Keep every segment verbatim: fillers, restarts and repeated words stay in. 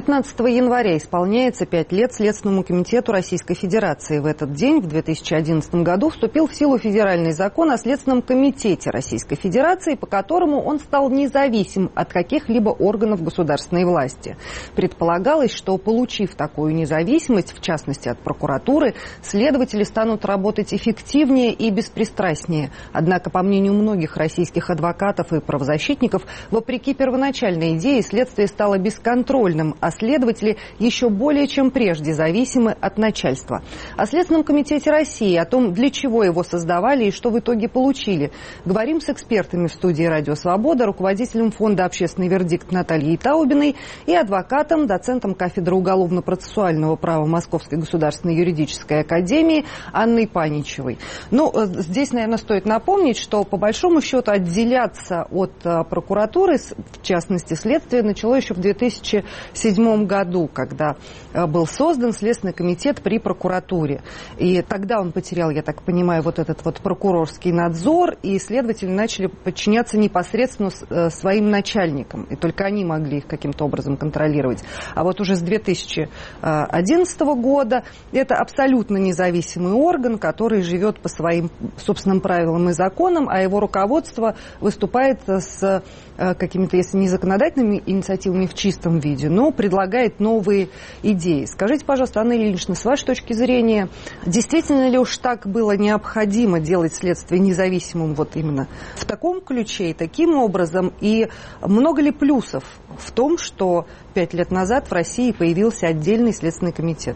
пятнадцатого января исполняется пять лет Следственному комитету Российской Федерации. В этот день, в две тысячи одиннадцатом году, вступил в силу федеральный закон о Следственном комитете Российской Федерации, по которому он стал независим от каких-либо органов государственной власти. Предполагалось, что, получив такую независимость, в частности от прокуратуры, следователи станут работать эффективнее и беспристрастнее. Однако, по мнению многих российских адвокатов и правозащитников, вопреки первоначальной идее, следствие стало бесконтрольным, а следователи еще более чем прежде зависимы от начальства. О Следственном комитете России, о том, для чего его создавали и что в итоге получили, говорим с экспертами в студии «Радио Свобода», руководителем фонда «Общественный вердикт» Натальей Таубиной и адвокатом, доцентом кафедры уголовно-процессуального права Московской государственной юридической академии Анной Паничевой. Ну, здесь, наверное, стоит напомнить, что по большому счету отделяться от прокуратуры, в частности следствия, начало еще в две тысячи седьмом году, когда был создан Следственный комитет при прокуратуре. И тогда он потерял, я так понимаю, вот этот вот прокурорский надзор, и следователи начали подчиняться непосредственно своим начальникам. И только они могли их каким-то образом контролировать. А вот уже с две тысячи одиннадцатого года это абсолютно независимый орган, который живет по своим собственным правилам и законам, а его руководство выступает с какими-то, если не законодательными инициативами в чистом виде, но предлагает новые идеи. Скажите, пожалуйста, Анна Ильинична, с вашей точки зрения, действительно ли уж так было необходимо делать следствие независимым вот именно в таком ключе и таким образом? И много ли плюсов в том, что пять лет назад в России появился отдельный Следственный комитет?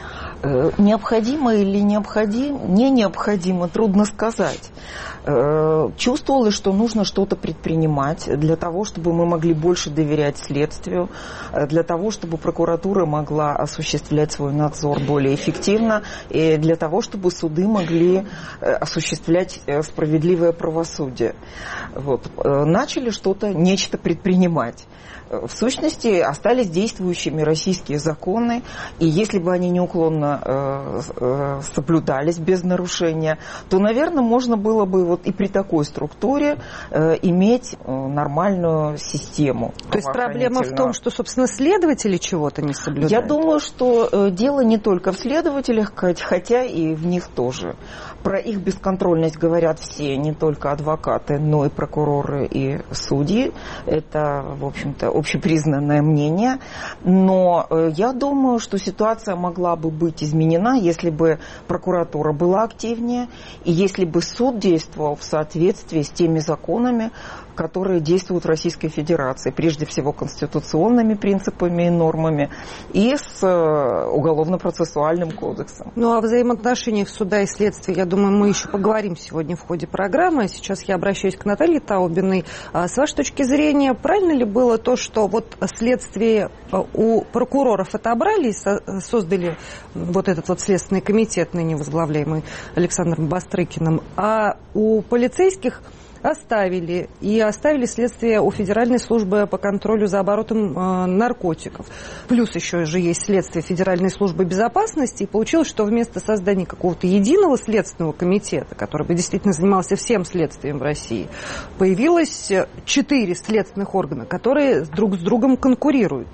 Необходимо или необходимо, не необходимо, трудно сказать. Чувствовалось, что нужно что-то предпринимать для того, чтобы мы могли больше доверять следствию, для того, чтобы прокуратура могла осуществлять свой надзор более эффективно, и для того, чтобы суды могли осуществлять справедливое правосудие. Вот. Начали что-то, нечто предпринимать. В сущности, остались действующими российские законы, и если бы они неуклонно э, э, соблюдались без нарушения, то, наверное, можно было бы вот и при такой структуре э, иметь э, нормальную систему. То есть проблема в том, что, собственно, следователи чего-то не соблюдают? Я думаю, что э, дело не только в следователях, хотя и в них тоже. Про их бесконтрольность говорят все, не только адвокаты, но и прокуроры и судьи. Это, в общем-то, общепризнанное мнение. Но э, я думаю, что ситуация могла бы быть изменена, если бы прокуратура была активнее, и если бы суд действовал в соответствии с теми законами, которые действуют в Российской Федерации, прежде всего конституционными принципами и нормами, и с уголовно-процессуальным кодексом. Ну, о взаимоотношениях суда и следствия, я думаю, мы еще поговорим сегодня в ходе программы. Сейчас я обращаюсь к Наталье Таубиной. С вашей точки зрения, правильно ли было то, что вот следствие у прокуроров отобрали и создали вот этот вот Следственный комитет, ныне возглавляемый Александром Бастрыкиным, а у полицейских оставили. И оставили следствие у Федеральной службы по контролю за оборотом э, наркотиков. Плюс еще же есть следствие Федеральной службы безопасности. И получилось, что вместо создания какого-то единого следственного комитета, который бы действительно занимался всем следствием в России, появилось четыре следственных органа, которые друг с другом конкурируют.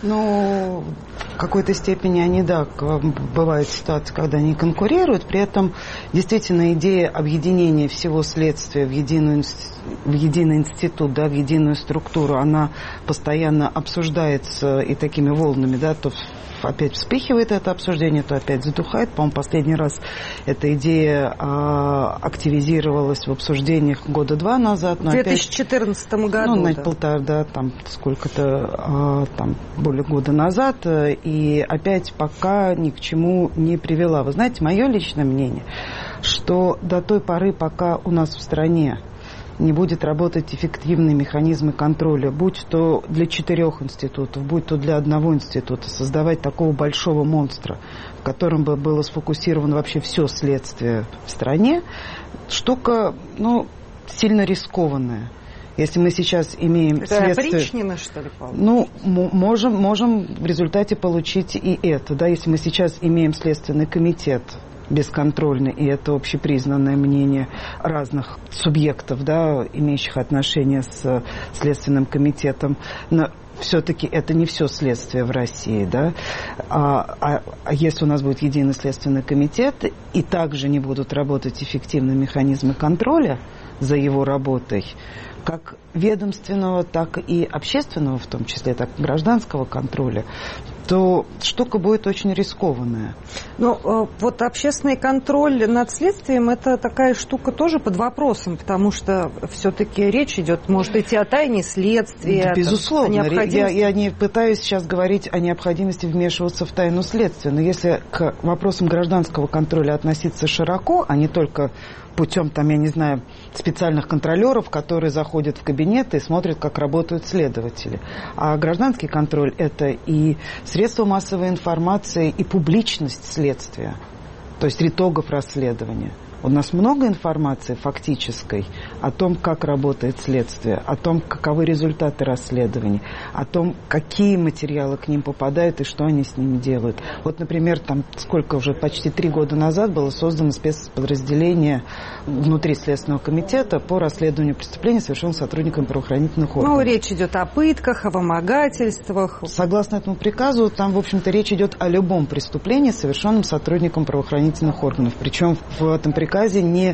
Ну, в какой-то степени они, да, бывают ситуации, когда они конкурируют, при этом действительно идея объединения всего следствия в, единую, в единый институт, да, в единую структуру, она постоянно обсуждается и такими волнами, да, то опять вспыхивает это обсуждение, то опять затухает. По-моему, последний раз эта идея а, активизировалась в обсуждениях года два назад. В две тысячи четырнадцатом году. Ну, да. полтора, да, там сколько-то, а, там, более года назад. И опять пока ни к чему не привела. Вы знаете, мое личное мнение, что до той поры, пока у нас в стране не будет работать эффективные механизмы контроля, будь то для четырех институтов, будь то для одного института, создавать такого большого монстра, в котором бы было сфокусировано вообще все следствие в стране, штука, ну, сильно рискованная. Если мы сейчас имеем это следствие... опричнина, что ли, получится? Ну, можем, можем в результате получить и это, да, если мы сейчас имеем Следственный комитет бесконтрольный, и это общепризнанное мнение разных субъектов, да, имеющих отношение с Следственным комитетом. Но все-таки это не все следствие в России, да, а, а, а если у нас будет единый следственный комитет и также не будут работать эффективные механизмы контроля за его работой, как ведомственного, так и общественного, в том числе, так и гражданского контроля, то штука будет очень рискованная. Ну, вот общественный контроль над следствием – это такая штука тоже под вопросом, потому что все-таки речь идет, может идти о тайне следствия. Безусловно. Там, необходимости... я, я не пытаюсь сейчас говорить о необходимости вмешиваться в тайну следствия, но если к вопросам гражданского контроля относиться широко, а не только путем, там, я не знаю, специальных контролеров, которые заходят в кабинеты и смотрят, как работают следователи. А гражданский контроль – это и средства массовой информации, и публичность следствия, то есть итогов расследования. У нас много информации фактической о том, как работает следствие, о том, каковы результаты расследований, о том, какие материалы к ним попадают и что они с ними делают. Вот, например, там сколько уже, почти три года назад было создано спецподразделение внутри Следственного комитета по расследованию преступлений, совершенных сотрудниками правоохранительных органов. Ну, речь идет о пытках, о вымогательствах. Согласно этому приказу, там, в общем-то, речь идет о любом преступлении, совершенном сотрудником правоохранительных органов. Причем в этом приказе В приказе не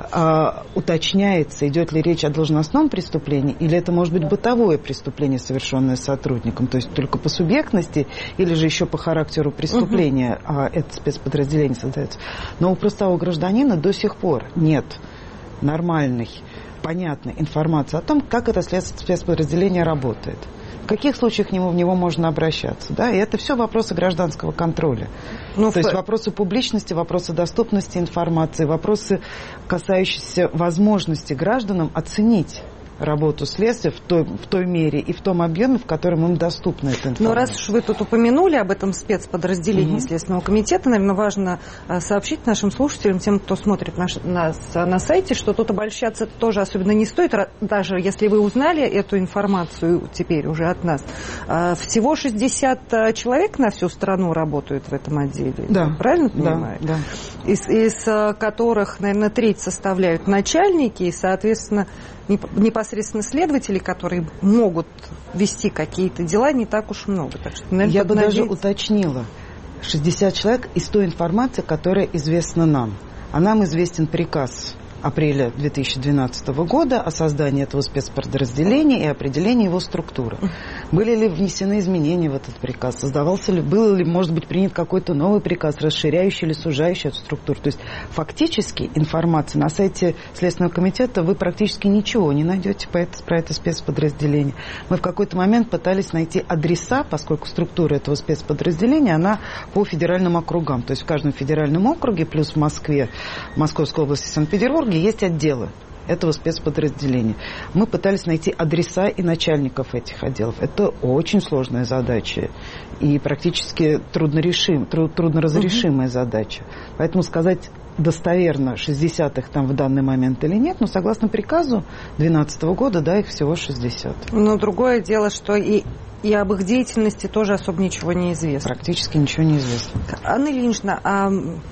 а, уточняется, идет ли речь о должностном преступлении, или это может быть бытовое преступление, совершенное сотрудником, то есть только по субъектности, или же еще по характеру преступления, угу. а, это спецподразделение создается. Но у простого гражданина до сих пор нет нормальной, понятной информации о том, как это спецподразделение работает. В каких случаях к нему, в него можно обращаться. Да? И это все вопросы гражданского контроля. Ну, То в... есть вопросы публичности, вопросы доступности информации, вопросы, касающиеся возможности гражданам оценить работу следствия в той, в той мере и в том объеме, в котором им доступна эта информация. Но раз уж вы тут упомянули об этом спецподразделении mm-hmm. Следственного комитета, наверное, важно сообщить нашим слушателям, тем, кто смотрит наш, нас на сайте, что тут обольщаться тоже особенно не стоит, даже если вы узнали эту информацию теперь уже от нас. Всего шестьдесят человек на всю страну работают в этом отделе. Да. Правильно понимаю? Да. Да. Из, из которых, наверное, треть составляют начальники и, соответственно, непосредственно следователей, которые могут вести какие-то дела, не так уж много. Так что, наверное, я бы надеяться... даже уточнила. шестьдесят человек из той информации, которая известна нам. А нам известен приказ апреля две тысячи двенадцатого года о создании этого спецподразделения и определении его структуры. Были ли внесены изменения в этот приказ? Создавался ли, был ли, может быть, принят какой-то новый приказ, расширяющий или сужающий эту структуру? То есть фактически информации на сайте Следственного комитета вы практически ничего не найдете про это, про это спецподразделение. Мы в какой-то момент пытались найти адреса, поскольку структура этого спецподразделения, она по федеральным округам. То есть в каждом федеральном округе, плюс в Москве, Московской области, Санкт-Петербурге, есть отделы этого спецподразделения. Мы пытались найти адреса и начальников этих отделов. Это очень сложная задача и практически труднорешим, труд, трудноразрешимая угу. задача. Поэтому сказать достоверно, шестьдесят их там в данный момент или нет, но согласно приказу две тысячи двенадцатого года, да, их всего шестьдесят. Но другое дело, что и И об их деятельности тоже особо ничего не известно. Практически ничего не известно. Анна Ильинична, а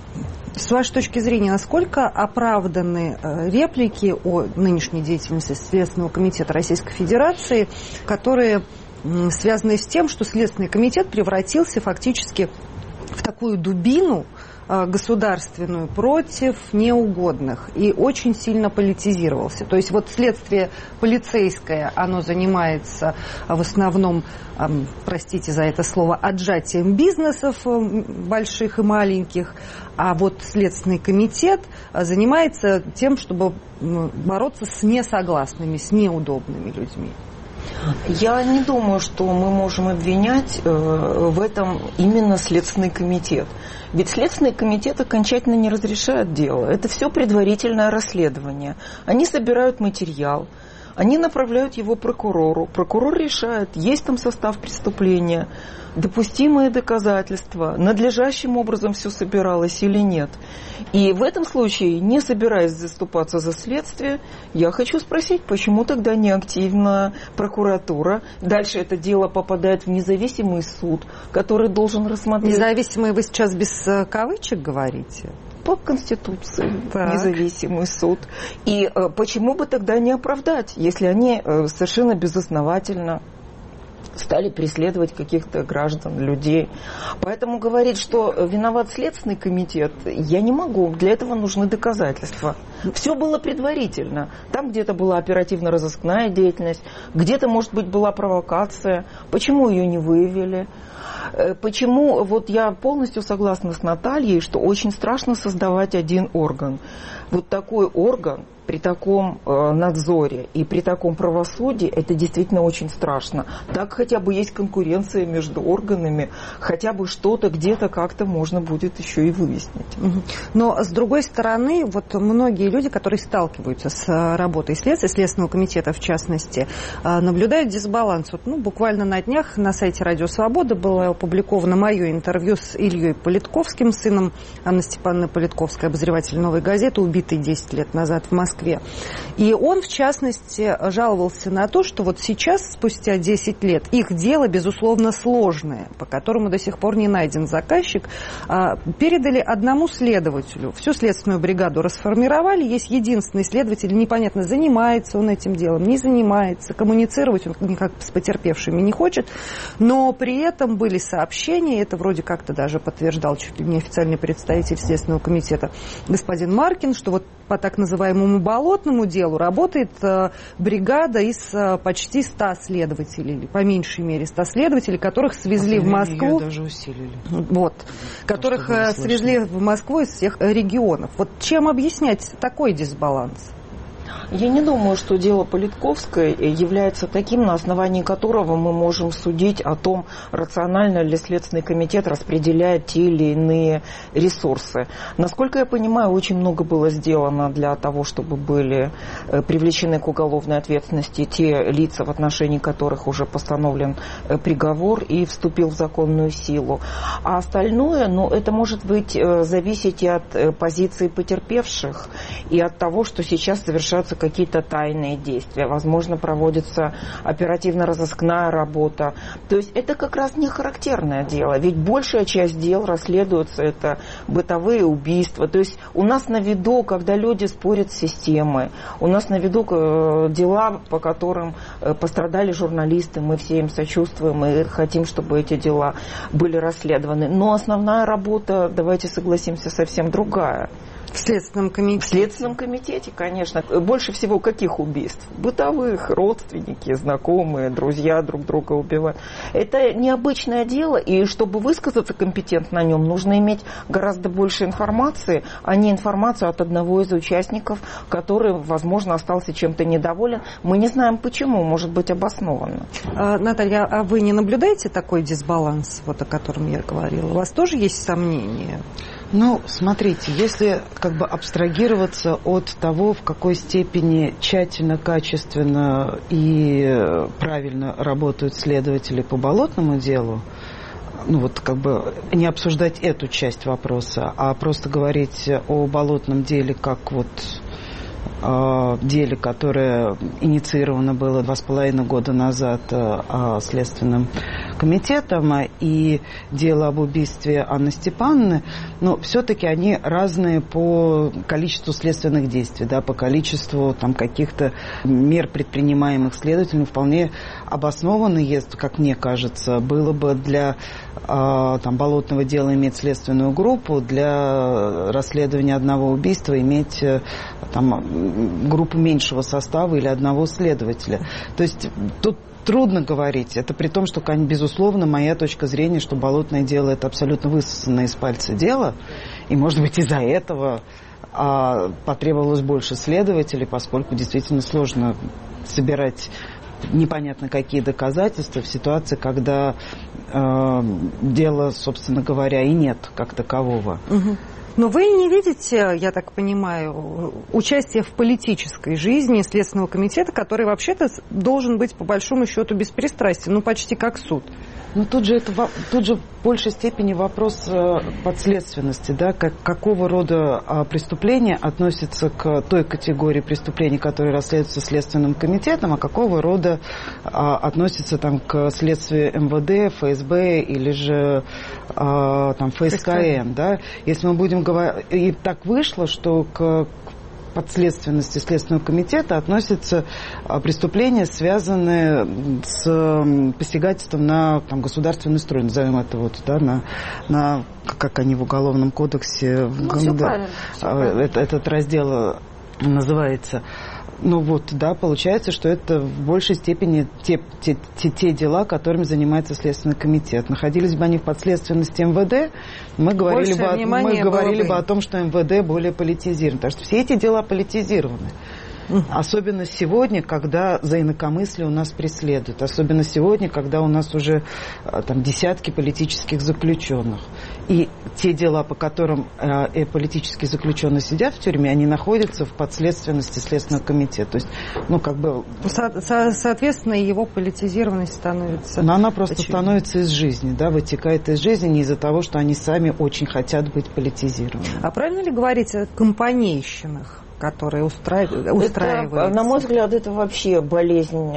с вашей точки зрения, насколько оправданы реплики о нынешней деятельности Следственного комитета Российской Федерации, которые связаны с тем, что Следственный комитет превратился фактически в такую дубину государственную против неугодных и очень сильно политизировался. То есть вот следствие полицейское, оно занимается в основном, простите за это слово, отжатием бизнесов больших и маленьких, а вот Следственный комитет занимается тем, чтобы бороться с несогласными, с неудобными людьми. Я не думаю, что мы можем обвинять в этом именно Следственный комитет. Ведь Следственный комитет окончательно не разрешает дело. Это все предварительное расследование. Они собирают материал, они направляют его прокурору. Прокурор решает, есть там состав преступления, допустимые доказательства, надлежащим образом все собиралось или нет. И в этом случае, не собираясь заступаться за следствие, я хочу спросить, почему тогда не активна прокуратура? Дальше это дело попадает в независимый суд, который должен рассмотреть... Независимый вы сейчас без кавычек говорите? По Конституции, так. Независимый суд. И э, почему бы тогда не оправдать, если они э, совершенно безосновательно стали преследовать каких-то граждан, людей. Поэтому говорить, что виноват Следственный комитет, я не могу. Для этого нужны доказательства. Все было предварительно. Там где-то была оперативно-розыскная деятельность, где-то, может быть, была провокация. Почему ее не выявили? Почему, вот я полностью согласна с Натальей, что очень страшно создавать один орган. Вот такой орган при таком э, надзоре и при таком правосудии, это действительно очень страшно. Так хотя бы есть конкуренция между органами, хотя бы что-то где-то как-то можно будет еще и выяснить. Но, с другой стороны, вот многие люди, которые сталкиваются с работой следствия, Следственного комитета в частности, наблюдают дисбаланс. Вот, ну, буквально на днях на сайте «Радио Свобода» было опубликовано мое интервью с Ильей Политковским, сыном Анны Степановны Политковской, обозреватель «Новой газеты», убитый десять лет назад в Москве. И он, в частности, жаловался на то, что вот сейчас, спустя десять лет, их дело, безусловно, сложное, по которому до сих пор не найден заказчик, передали одному следователю. Всю следственную бригаду расформировали, есть единственный следователь, непонятно, занимается он этим делом, не занимается, коммуницировать он никак с потерпевшими не хочет, но при этом были сообщения, это вроде как-то даже подтверждал чуть ли не официальный представитель Следственного комитета господин Маркин, что вот по так называемому болотному делу работает э, бригада из э, почти ста следователей, или по меньшей мере ста следователей, которых свезли в Москву. Даже усилили. Вот, которых э, свезли в Москву из всех регионов. Вот чем объяснять такой дисбаланс? Я не думаю, что дело Политковской является таким, на основании которого мы можем судить о том, рационально ли Следственный комитет распределяет те или иные ресурсы. Насколько я понимаю, очень много было сделано для того, чтобы были привлечены к уголовной ответственности те лица, в отношении которых уже постановлен приговор и вступил в законную силу. А остальное, ну, это может быть зависеть и от позиции потерпевших, и от того, что сейчас совершаются какие-то тайные действия, возможно, проводится оперативно-розыскная работа. То есть это как раз не характерное дело, ведь большая часть дел расследуется, это бытовые убийства. То есть у нас на виду, когда люди спорят с системой, у нас на виду дела, по которым пострадали журналисты, мы все им сочувствуем и хотим, чтобы эти дела были расследованы. Но основная работа, давайте согласимся, совсем другая. В Следственном комитете? В Следственном комитете, конечно. Больше всего каких убийств? Бытовых, родственники, знакомые, друзья друг друга убивают. Это необычное дело, и чтобы высказаться компетентно на нем, нужно иметь гораздо больше информации, а не информацию от одного из участников, который, возможно, остался чем-то недоволен. Мы не знаем почему, может быть, обоснованно. А, Наталья, а вы не наблюдаете такой дисбаланс, вот о котором я говорила? У вас тоже есть сомнения? Ну, смотрите, если как бы абстрагироваться от того, в какой степени тщательно, качественно и правильно работают следователи по болотному делу, ну вот как бы не обсуждать эту часть вопроса, а просто говорить о болотном деле как вот деле, которое инициировано было два с половиной года назад Следственным комитетом, и дело об убийстве Анны Степановны, но все-таки они разные по количеству следственных действий, да, по количеству там каких-то мер, предпринимаемых следователями, вполне обоснованно, если, как мне кажется, было бы для там, болотного дела иметь следственную группу, для расследования одного убийства иметь там, группу меньшего состава или одного следователя. То есть тут трудно говорить. Это при том, что, безусловно, моя точка зрения, что болотное дело – это абсолютно высосанное из пальца дело. И, может быть, из-за этого а, потребовалось больше следователей, поскольку действительно сложно собирать непонятно какие доказательства в ситуации, когда э, дела, собственно говоря, и нет как такового. Угу. Но вы не видите, я так понимаю, участия в политической жизни Следственного комитета, который вообще-то должен быть, по большому счету, беспристрастен, ну, почти как суд. Ну, тут же, это, тут же в большей степени вопрос подследственности, да, как, какого рода преступления относятся к той категории преступлений, которые расследуются Следственным комитетом, а какого рода а, относятся там, к следствию эм вэ дэ, эф эс бэ или же а, там, эф эс ка эн. Да? Если мы будем говорить... И так вышло, что к подследственности Следственного комитета относятся преступления, связанные с посягательством на там, государственный строй, назовем это вот, да, на, на как они в Уголовном кодексе, ну, да, все правильно, все правильно. Этот, этот раздел называется. Ну вот, да, получается, что это в большей степени те, те, те, те дела, которыми занимается Следственный комитет. Находились бы они в подследственности эм вэ дэ, мы говорили, бы, мы говорили бы о том, что эм вэ дэ более политизировано. Потому что все эти дела политизированы. Особенно сегодня, когда за инакомыслие у нас преследуют. Особенно сегодня, когда у нас уже там, десятки политических заключенных. И те дела, по которым э, политические заключенные сидят в тюрьме, они находятся в подследственности Следственного комитета. То есть, ну, как бы... Со- со- соответственно, его политизированность становится... Но она просто очевидно. становится из жизни, да, вытекает из жизни не из-за того, что они сами очень хотят быть политизированы. А правильно ли говорить о компанейщинах, которые устраив... устраиваются? Это, на мой взгляд, это вообще болезнь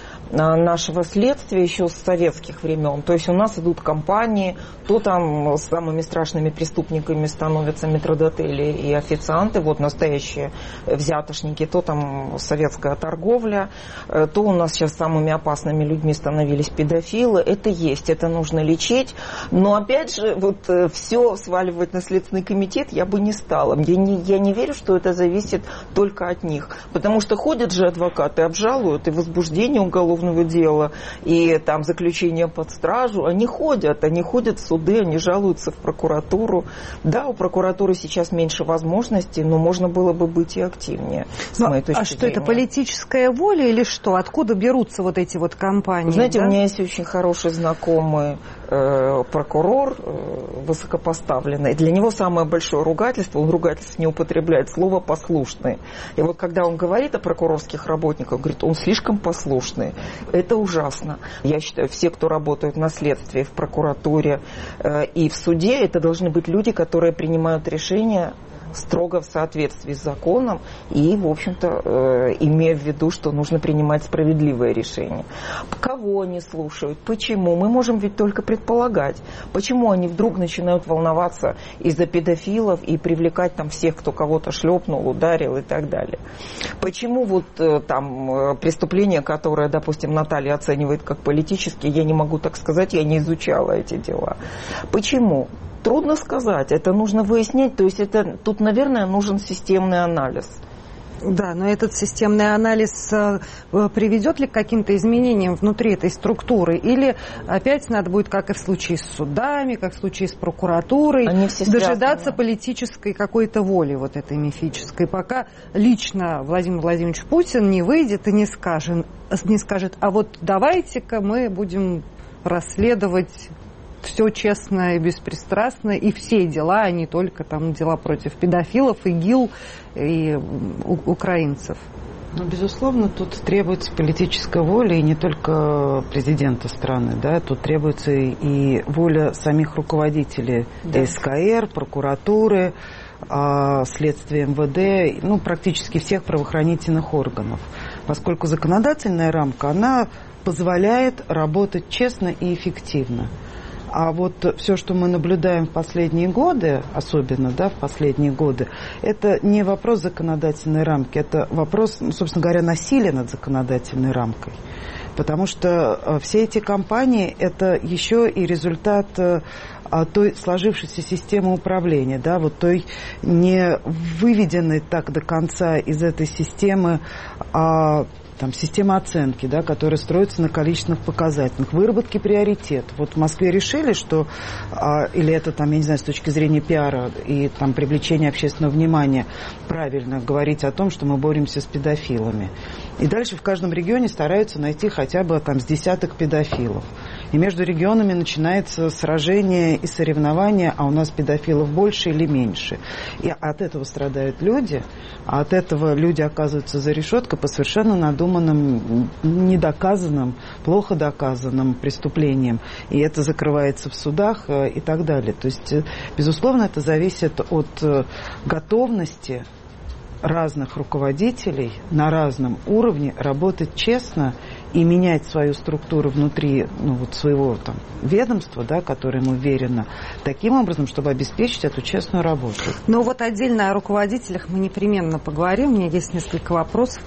нашего следствия еще с советских времен. То есть у нас идут кампании, то там самыми страшными преступниками становятся метрдотели и официанты, вот настоящие взятошники, то там советская торговля, то у нас сейчас самыми опасными людьми становились педофилы. Это есть, это нужно лечить. Но опять же, вот все сваливать на Следственный комитет я бы не стала. Я не, я не верю, что это зависит только от них. Потому что ходят же адвокаты, обжалуют, и возбуждение уголовного дела, и там заключение под стражу. Они ходят, они ходят в суды, они жалуются в прокуратуру. Да, у прокуратуры сейчас меньше возможностей, но можно было бы быть и активнее, с но, моей точки а что, зрения. это политическая воля или что? Откуда берутся вот эти вот кампании? Знаете, да? у меня есть очень хороший знакомый э, прокурор, э, высокопоставленный. Для него самое большое ругательство, он ругательств не употребляет, слово «послушный». И вот когда он говорит о прокурорских работниках, он говорит, он слишком послушный. Это ужасно. Я считаю, все, кто работают на следствии, в прокуратуре э, и в суде, это должны быть люди, которые принимают решения строго в соответствии с законом и, в общем-то, э, имея в виду, что нужно принимать справедливое решение. Кого они слушают? Почему? Мы можем ведь только предполагать. Почему они вдруг начинают волноваться из-за педофилов и привлекать там всех, кто кого-то шлепнул, ударил и так далее? Почему вот э, там э, преступления, которые, допустим, Наталья оценивает как политические, я не могу так сказать, я не изучала эти дела. Почему? Трудно сказать, это нужно выяснять, то есть это, тут, наверное, нужен системный анализ. Да, но этот системный анализ э, приведет ли к каким-то изменениям внутри этой структуры? Или опять надо будет, как и в случае с судами, как в случае с прокуратурой, дожидаться связаны. Политической какой-то воли вот этой мифической, пока лично Владимир Владимирович Путин не выйдет и не скажет, не скажет, а вот давайте-ка мы будем расследовать все честно и беспристрастно, и все дела, а не только там дела против педофилов, ИГИЛ и украинцев. Ну, безусловно, тут требуется политическая воля, и не только президента страны, да, тут требуется и воля самих руководителей да. СКР, прокуратуры, следствия эм вэ дэ, ну, практически всех правоохранительных органов, поскольку законодательная рамка, она позволяет работать честно и эффективно. А вот все, что мы наблюдаем в последние годы, особенно, да, в последние годы, это не вопрос законодательной рамки, это вопрос, собственно говоря, насилия над законодательной рамкой. Потому что все эти кампании – это еще и результат той сложившейся системы управления, да, вот той не выведенной так до конца из этой системы а, там, система оценки, да, которая строится на количественных показателях, выработки приоритетов. Вот в Москве решили, что, а, или это, там, я не знаю, с точки зрения пиара и там, привлечения общественного внимания, правильно говорить о том, что мы боремся с педофилами. И дальше в каждом регионе стараются найти хотя бы там, с десяток педофилов. И между регионами начинается сражение и соревнование, а у нас педофилов больше или меньше. И от этого страдают люди, а от этого люди оказываются за решеткой по совершенно надуманным, недоказанным, плохо доказанным преступлениям. И это закрывается в судах и так далее. То есть, безусловно, это зависит от готовности разных руководителей на разном уровне работать честно и менять свою структуру внутри ну, вот своего там, ведомства, да, которое ему верено, таким образом, чтобы обеспечить эту честную работу. Но вот отдельно о руководителях мы непременно поговорим. У меня есть несколько вопросов.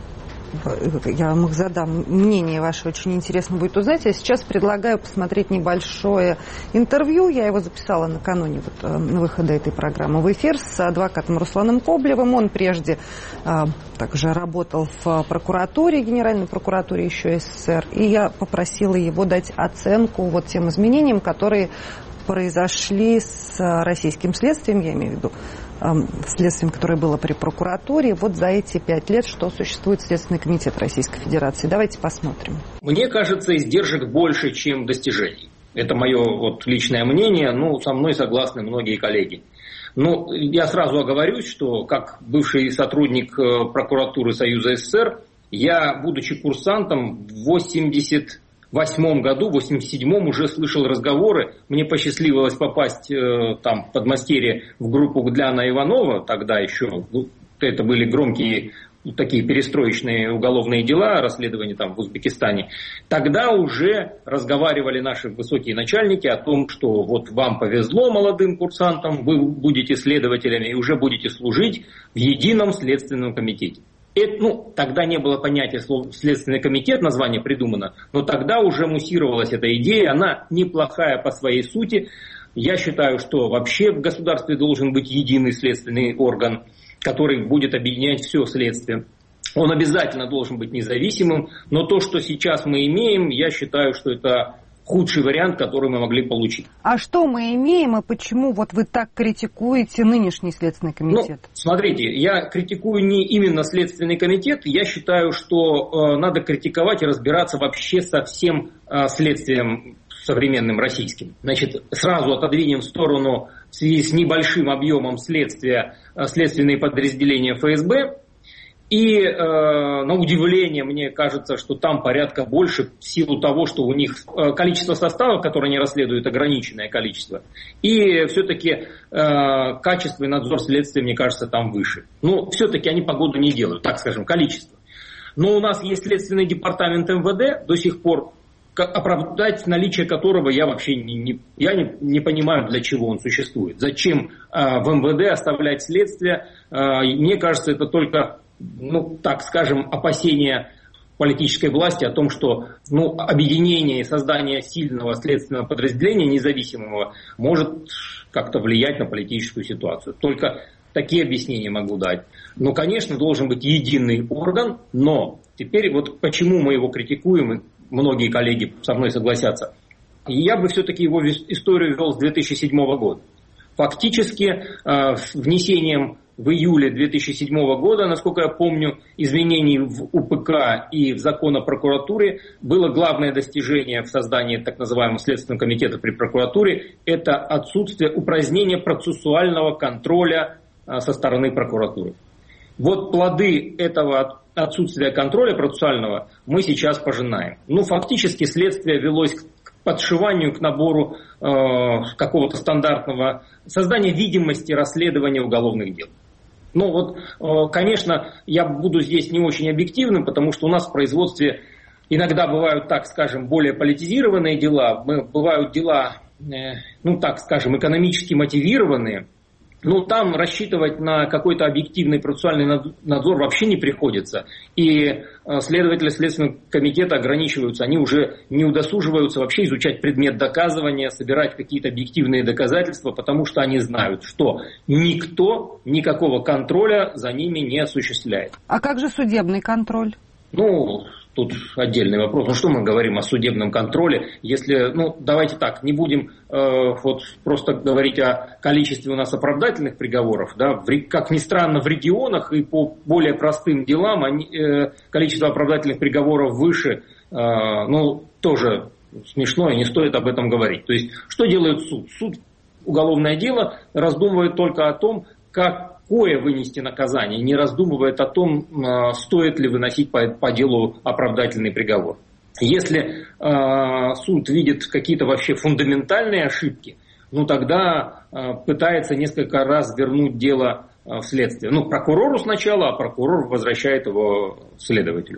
Я вам их задам. Мнение ваше очень интересно будет узнать. Я сейчас предлагаю посмотреть небольшое интервью. Я его записала накануне вот, выхода этой программы в эфир с адвокатом Русланом Коблевым. Он прежде а, также работал в прокуратуре, Генеральной прокуратуре еще СССР. И я попросила его дать оценку вот тем изменениям, которые произошли с российским следствием, я имею в виду, следствием, которое было при прокуратуре, вот за эти пять лет, что существует Следственный комитет Российской Федерации. Давайте посмотрим. Мне кажется, издержек больше, чем достижений. Это мое вот личное мнение, ну, со мной согласны многие коллеги. Но я сразу оговорюсь, что как бывший сотрудник прокуратуры Союза СССР, я, будучи курсантом, в восемьдесят восьмом году, в восемьдесят седьмом уже слышал разговоры. Мне посчастливилось попасть э, там в Подмастерье в группу Гдляна Иванова, тогда еще это были громкие такие перестроечные уголовные дела, расследования там в Узбекистане. Тогда уже разговаривали наши высокие начальники о том, что вот вам повезло, молодым курсантам, вы будете следователями и уже будете служить в едином следственном комитете. Это, ну, тогда не было понятия слова «следственный комитет», название придумано, но тогда уже муссировалась эта идея, она неплохая по своей сути. Я считаю, что вообще в государстве должен быть единый следственный орган, который будет объединять все следствие. Он обязательно должен быть независимым, но то, что сейчас мы имеем, я считаю, что это худший вариант, который мы могли получить. А что мы имеем и почему вот вы так критикуете нынешний Следственный комитет? Ну, смотрите, я критикую не именно Следственный комитет, я считаю, что э, надо критиковать и разбираться вообще со всем э, следствием современным российским. Значит, сразу отодвинем в сторону в связи с небольшим объемом следствия э, следственные подразделения эф эс бэ. И э, на удивление, мне кажется, что там порядка больше в силу того, что у них э, количество составов, которые они расследуют, ограниченное количество. И все-таки э, качество и надзор следствия, мне кажется, там выше. Но все-таки они погоду не делают, так скажем, количество. Но у нас есть следственный департамент эм вэ дэ до сих пор, оправдать наличие которого я вообще не, не, я не, не понимаю, для чего он существует. Зачем э, в эм вэ дэ оставлять следствие? Э, мне кажется, это только... ну, так скажем, опасения политической власти о том, что ну, объединение и создание сильного следственного подразделения независимого может как-то влиять на политическую ситуацию. Только такие объяснения могу дать. Но, конечно, должен быть единый орган, но теперь вот почему мы его критикуем, и многие коллеги со мной согласятся. И я бы все-таки его историю вел с две тысячи седьмого года. Фактически внесением в июле две тысячи седьмого года, насколько я помню, изменений в у пэ ка и в закон о прокуратуре было главное достижение в создании так называемого Следственного комитета при прокуратуре. Это отсутствие упразднения процессуального контроля со стороны прокуратуры. Вот плоды этого отсутствия контроля процессуального мы сейчас пожинаем. Ну, фактически следствие велось к подшиванию, к набору э, какого-то стандартного создания видимости расследования уголовных дел. Ну вот, конечно, я буду здесь не очень объективным, потому что у нас в производстве иногда бывают, так скажем, более политизированные дела, бывают дела, ну так скажем, экономически мотивированные. Ну, там рассчитывать на какой-то объективный процессуальный надзор вообще не приходится. И следователи Следственного комитета ограничиваются, они уже не удосуживаются вообще изучать предмет доказывания, собирать какие-то объективные доказательства, потому что они знают, что никто никакого контроля за ними не осуществляет. А как же судебный контроль? Ну, тут отдельный вопрос. Ну, что мы говорим о судебном контроле, если, ну, давайте так, не будем э, вот просто говорить о количестве у нас оправдательных приговоров, да, в, как ни странно, в регионах и по более простым делам они, э, количество оправдательных приговоров выше, э, ну, тоже смешно, и не стоит об этом говорить. То есть, что делает суд? Суд, уголовное дело, раздумывает только о том, как Какое вынести наказание, не раздумывает о том, стоит ли выносить по, по делу оправдательный приговор. Если э, суд видит какие-то вообще фундаментальные ошибки, ну тогда э, пытается несколько раз вернуть дело э, в следствие. Ну, прокурору сначала, а прокурор возвращает его следователю.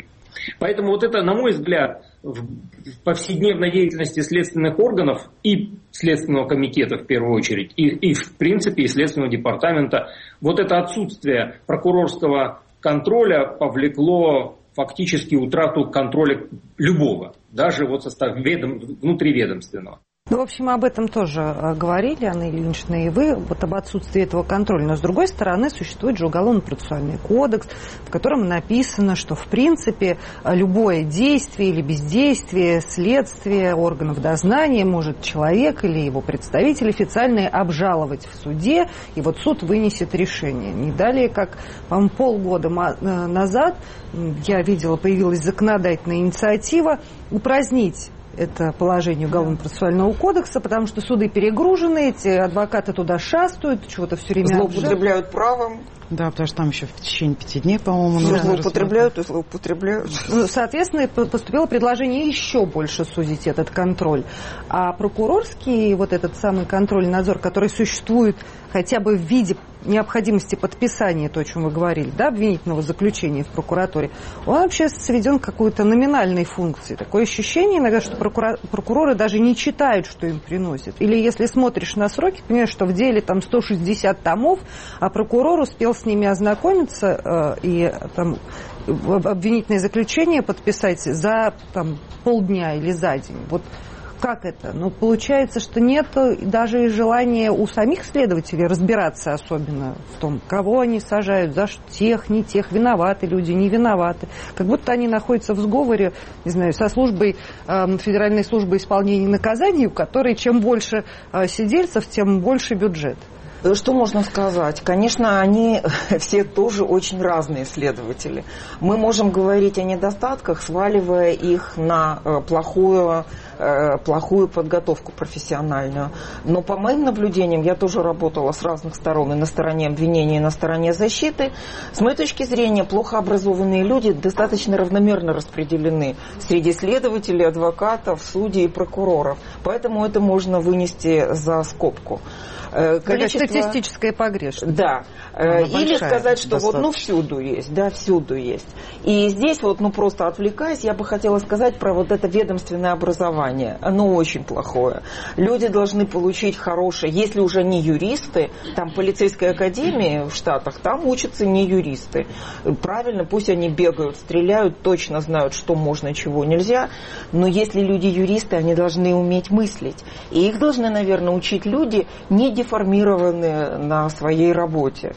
Поэтому вот это, на мой взгляд, в повседневной деятельности следственных органов и Следственного комитета в первую очередь, и, и в принципе и Следственного департамента, вот это отсутствие прокурорского контроля повлекло фактически утрату контроля любого, даже вот состав ведом, внутриведомственного. Ну, в общем, об этом тоже говорили Анна Ильинична и вы, вот об отсутствии этого контроля. Но, с другой стороны, существует же Уголовно-процессуальный кодекс, в котором написано, что, в принципе, любое действие или бездействие, следствие органов дознания может человек или его представитель официально обжаловать в суде, и вот суд вынесет решение. Не далее, как, по-моему, полгода назад, я видела, появилась законодательная инициатива упразднить это положение Уголовно-процессуального кодекса, потому что суды перегружены, эти адвокаты туда шастают, чего-то все время злоупотребляют правом. Да, потому что там еще в течение пяти дней, по-моему, да. Злоупотребляют и злоупотребляют. Ну, соответственно, поступило предложение еще больше сузить этот контроль. А прокурорский вот этот самый контроль, надзор, который существует хотя бы в виде необходимости подписания, то, о чем вы говорили, да, обвинительного заключения в прокуратуре, он вообще сведен к какой-то номинальной функции. Такое ощущение иногда, что прокурор, прокуроры даже не читают, что им приносят. Или если смотришь на сроки, понимаешь, что в деле там сто шестьдесят томов, а прокурор успел с ними ознакомиться э, и там обвинительное заключение подписать за там, полдня или за день. Вот как это? Ну, получается, что нет даже и желания у самих следователей разбираться особенно в том, кого они сажают, за что, тех, не тех, виноваты люди, не виноваты. Как будто они находятся в сговоре, не знаю, со службой, э, Федеральной службой исполнения наказаний, у которой чем больше э, сидельцев, тем больше бюджет. Что можно сказать? Конечно, они все тоже очень разные следователи. Мы можем говорить о недостатках, сваливая их на плохую, плохую подготовку профессиональную. Но по моим наблюдениям, я тоже работала с разных сторон, и на стороне обвинения, и на стороне защиты. С моей точки зрения, плохо образованные люди достаточно равномерно распределены среди следователей, адвокатов, судей и прокуроров. Поэтому это можно вынести за скобку. Количество... Статистическая погрешность. Да. Она Или сказать, что достаточно. Вот ну всюду есть, да, всюду есть. И здесь вот, ну просто отвлекаясь, я бы хотела сказать про вот это ведомственное образование. Оно очень плохое. Люди должны получить хорошее, если уже не юристы, там полицейской академии в Штатах, там учатся не юристы. Правильно, пусть они бегают, стреляют, точно знают, что можно, чего нельзя, но если люди юристы, они должны уметь мыслить. И их должны, наверное, учить люди, не деформированные на своей работе.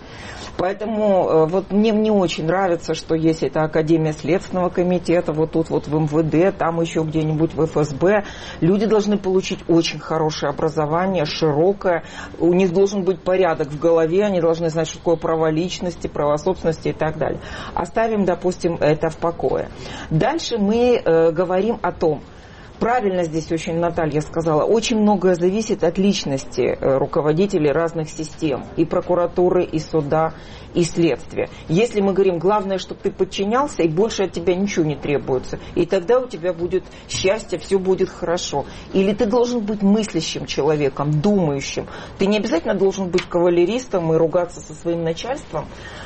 Поэтому вот мне не очень нравится, что есть эта Академия Следственного комитета, вот тут вот в эм вэ дэ, там еще где-нибудь в эф эс бэ. Люди должны получить очень хорошее образование, широкое. У них должен быть порядок в голове, они должны знать, что такое право личности, право собственности и так далее. Оставим, допустим, это в покое. Дальше мы э, говорим о том, правильно здесь очень Наталья сказала, очень многое зависит от личности руководителей разных систем, и прокуратуры, и суда, и следствия. Если мы говорим, главное, чтобы ты подчинялся, и больше от тебя ничего не требуется, и тогда у тебя будет счастье, все будет хорошо. Или ты должен быть мыслящим человеком, думающим. Ты не обязательно должен быть кавалеристом и ругаться со своим начальством,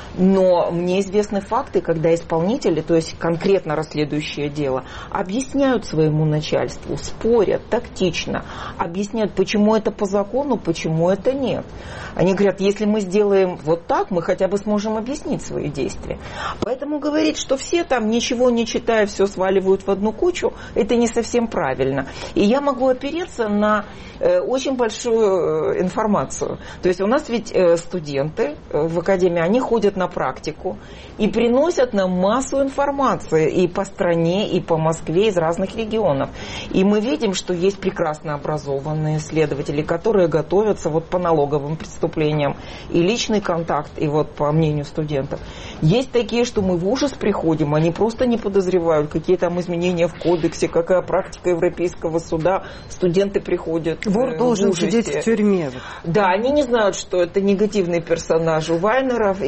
но мне известны факты, когда исполнители, то есть конкретно расследующее дело, объясняют своему начальству, спорят тактично, объясняют, почему это по закону, почему это нет. Они говорят, если мы сделаем вот так, мы хотя бы сможем объяснить свои действия. Поэтому говорить, что все там, ничего не читая, все сваливают в одну кучу, это не совсем правильно. И я могу опереться на э, очень большую э, информацию. То есть у нас ведь э, студенты э, в академии, они ходят на практику и приносят нам массу информации и по стране, и по Москве, из разных регионов. И мы видим, что есть прекрасно образованные следователи, которые готовятся вот по налоговым преступлениям, и личный контакт, и вот по мнению студентов. Есть такие, что мы в ужас приходим, они просто не подозревают, какие там изменения в кодексе, какая практика Европейского суда, студенты приходят Вор должен в сидеть в тюрьме. Да, они не знают, что это негативный персонаж у Вайнеров, и думают,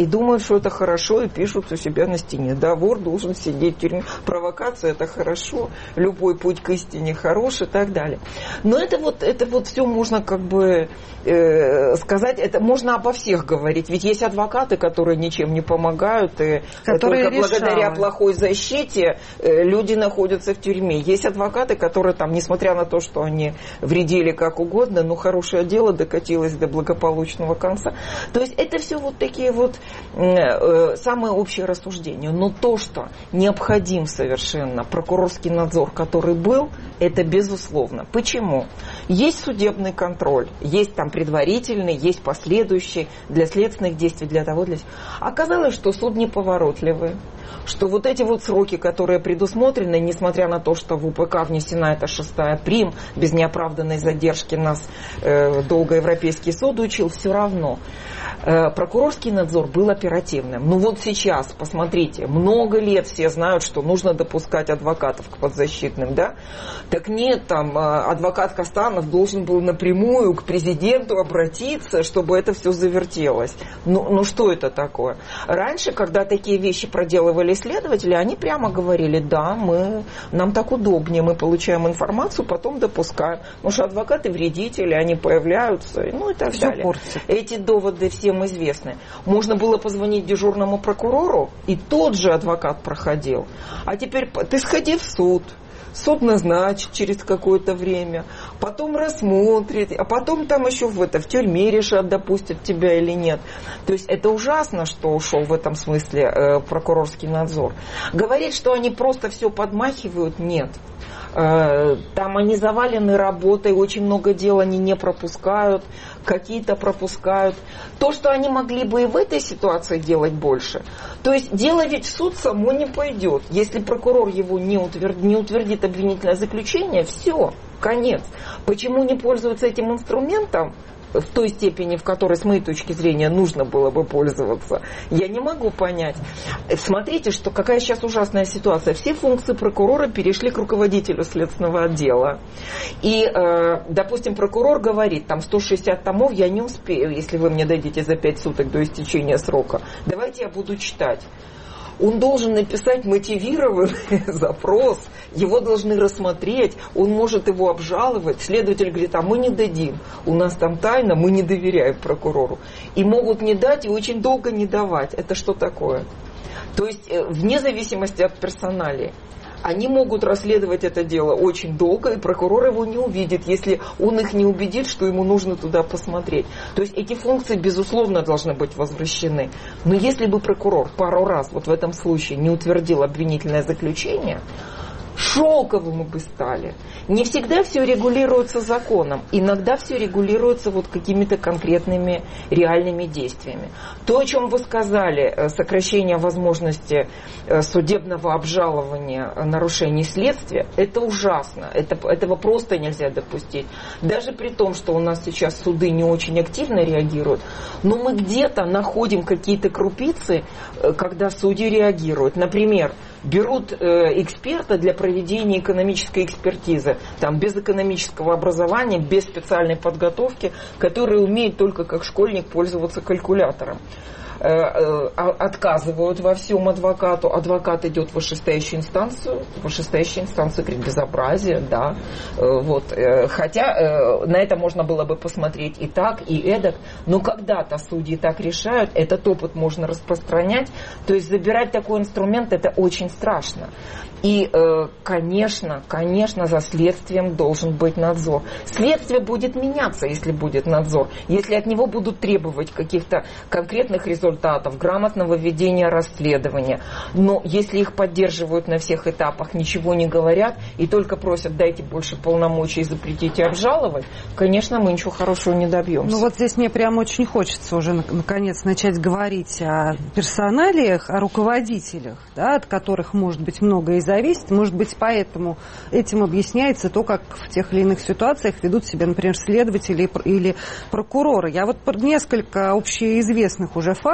что это хорошо и пишут у себя на стене. Да, вор должен сидеть в тюрьме. Провокация – это хорошо, любой путь к истине хорош и так далее. Но это вот, это вот все можно как бы э, сказать, это можно обо всех говорить. Ведь есть адвокаты, которые ничем не помогают, и которые только решают. Благодаря плохой защите э, люди находятся в тюрьме. Есть адвокаты, которые там, несмотря на то, что они вредили как угодно, но хорошее дело докатилось до благополучного конца. То есть это все вот такие вот э, э, самые общие рассуждения. Но то, что необходим совершенно прокурорский надзор, который был, это безусловно. Почему? Есть судебный контроль, есть там предварительный, есть последующий для следственных действий, для того, для... Оказалось, что суд неповоротливый, что вот эти вот сроки, которые предусмотрены, несмотря на то, что в УПК внесена эта шестая прим, без неоправданной задержки нас э, долго Европейский суд учил, все равно. Э, прокурорский надзор был оперативным. Ну вот сейчас, посмотрите, много лет все знают, что нужно допускать адвокатов к подзащитным, да? Так нет, там адвокат Костанов должен был напрямую к президенту обратиться, чтобы это все завертелось. Ну, ну что это такое? Раньше, когда такие вещи проделывали следователи, они прямо говорили, да, мы, нам так удобнее, мы получаем информацию, потом допускаем. Потому что адвокаты вредители, они появляются, ну и так все далее. Портит. Эти доводы всем известны. Можно было позвонить дежурному прокурору, и тот же адвокат проходил. А теперь ты сходи в суд. Суд назначит через какое-то время, потом рассмотрит, а потом там еще в, это, в тюрьме решат, допустят тебя или нет. То есть это ужасно, что ушел в этом смысле э, прокурорский надзор. Говорить, что они просто все подмахивают, нет. Э, там они завалены работой, очень много дел они не пропускают, какие-то пропускают. То, что они могли бы и в этой ситуации делать больше. То есть дело ведь в суд само не пойдет. Если прокурор его не утвердит, не утвердит обвинительное заключение, все, конец. Почему не пользуются этим инструментом в той степени, в которой, с моей точки зрения, нужно было бы пользоваться, я не могу понять. Смотрите, что какая сейчас ужасная ситуация. Все функции прокурора перешли к руководителю следственного отдела. И, э, допустим, прокурор говорит, там сто шестьдесят томов я не успею, если вы мне дадите за пять суток до истечения срока. Давайте я буду читать. Он должен написать мотивированный запрос, его должны рассмотреть, он может его обжаловать. Следователь говорит, а мы не дадим, у нас там тайна, мы не доверяем прокурору. И могут не дать и очень долго не давать. Это что такое? То есть вне зависимости от персоналии. Они могут расследовать это дело очень долго, и прокурор его не увидит, если он их не убедит, что ему нужно туда посмотреть. То есть эти функции, безусловно, должны быть возвращены. Но если бы прокурор пару раз вот в этом случае не утвердил обвинительное заключение, шелковым мы бы стали. Не всегда все регулируется законом. Иногда все регулируется вот какими-то конкретными реальными действиями. То, о чем вы сказали, сокращение возможности судебного обжалования нарушений следствия, это ужасно. Это, этого просто нельзя допустить. Даже при том, что у нас сейчас суды не очень активно реагируют, но мы где-то находим какие-то крупицы, когда судьи реагируют. Например, берут э, эксперта для проведения экономической экспертизы, там, без экономического образования, без специальной подготовки, который умеет только как школьник пользоваться калькулятором. Э, э, отказывают во всем адвокату. Адвокат идет в вышестоящую инстанцию. Вышестоящая инстанция говорит, безобразие, да. Э, вот, э, хотя э, на это можно было бы посмотреть и так, и эдак. Но когда-то судьи так решают, этот опыт можно распространять. То есть забирать такой инструмент, это очень страшно. И, э, конечно, конечно, за следствием должен быть надзор. Следствие будет меняться, если будет надзор. Если от него будут требовать каких-то конкретных результатов, грамотного ведения расследования. Но если их поддерживают на всех этапах, ничего не говорят и только просят, дайте больше полномочий, запретите обжаловать, конечно, мы ничего хорошего не добьемся. Ну вот здесь мне прям очень хочется уже наконец начать говорить о персоналиях, о руководителях, да, от которых, может быть, многое зависит. Может быть, поэтому этим объясняется то, как в тех или иных ситуациях ведут себя, например, следователи или прокуроры. Я вот несколько общеизвестных уже фактов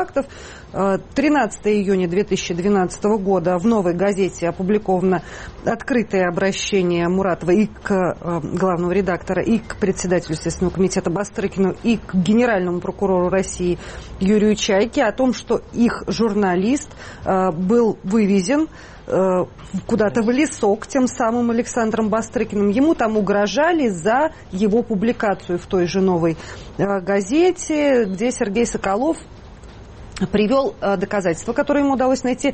фактов. тринадцатого июня две тысячи двенадцатого года в «Новой газете» опубликовано открытое обращение Муратова и к главному редактору, и к председателю Следственного комитета Бастрыкину, и к генеральному прокурору России Юрию Чайке о том, что их журналист был вывезен куда-то в лесок тем самым Александром Бастрыкиным. Ему там угрожали за его публикацию в той же «Новой газете», где Сергей Соколов привел доказательства, которые ему удалось найти,